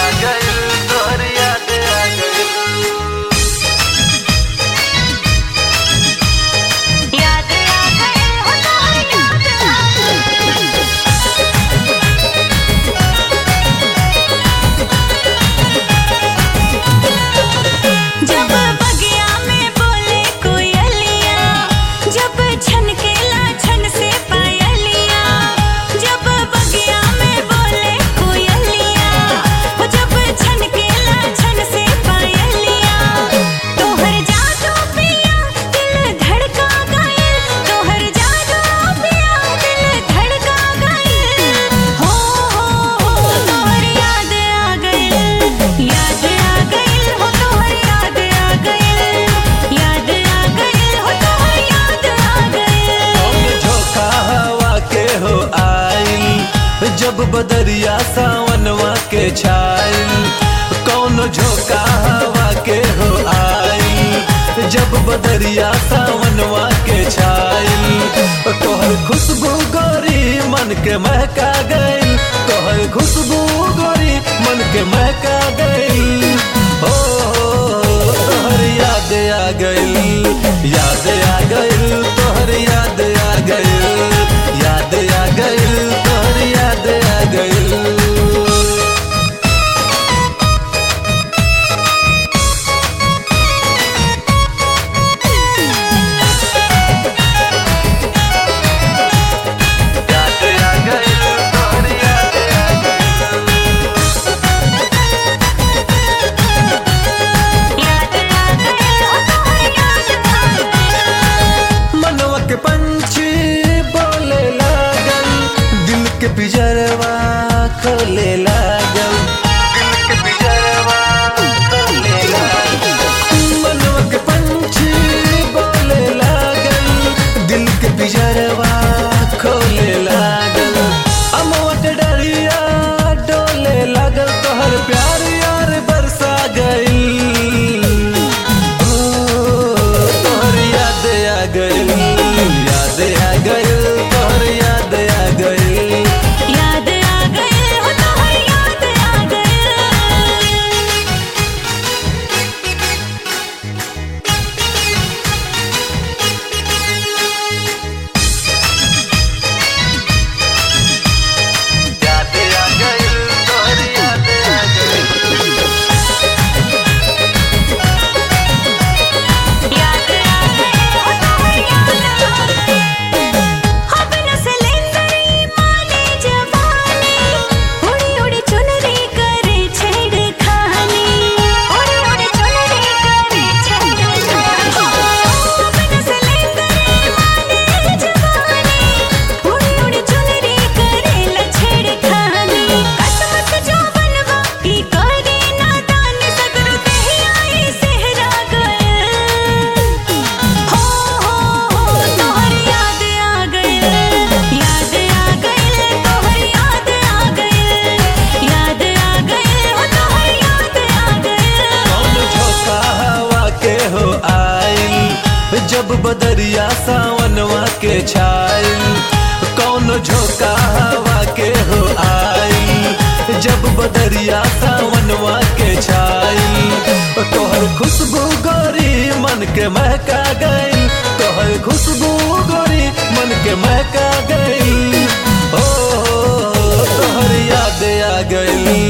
जब बदरिया सावनवा के छाइल, कौन झोंका हवा के हो आइल। जब बदरिया सावनवा के छाइल, तोहर खुशबू गोरी मन के महका गइल। तोहर खुशबू गोरी मन के महका गइल। हो तोहर याद आ गइल, याद आ गइल, तोहर याद आ गइल, याद आ गइल, तोहर याद आ गइल। पंछी बोले लागल, दिल के पिंजरवा खोले लागल, दिल के पिंजरवा खोले लागल। मनवा के पंछी बोले लागल, दिल के पिंजरवा खोले लागल। अमवा के डरिया डोले लागल, तोहर प्यार यार बरसा गइल। तोहर याद आ गइल, याद आ गइल, तोहर याद आ गइल, याद आ गइल, हो तोहर याद आ गइल। याद आ गइल, तोहर याद आ गइल। याद आ गइल, हो तोहर याद आ गइल। हो बिना सिलेंडरी माने जवानी, उड़ी उड़ी चुनरी करे छेड़खानी, उड़ी उड़ी चुनरी करे छेड़खानी। हो बिना सिलेंडरी माने जवानी, उड़ी उड़ी चुनरी करे छेड़खानी। कसमत जो बनवा की करे नादान, सगरो दहियाई सेहरा गइल। हो तोहर याद आ गइल, याद आ गइल, तोहर याद आ गइल, याद आ गइल, हो तोहर याद आ गइल। कौन झोंका हवा के हो आइल, जब बदरिया सावनवा के छाइल। कौन झोंका हवा के हो आइल, जब बदरिया सावनवा के छाइल। तोहर खुशबू गोरी मन के महका गइल, तोहर खुशबू गोरी मन के महका गइल। ओ तोहर याद आ गइल,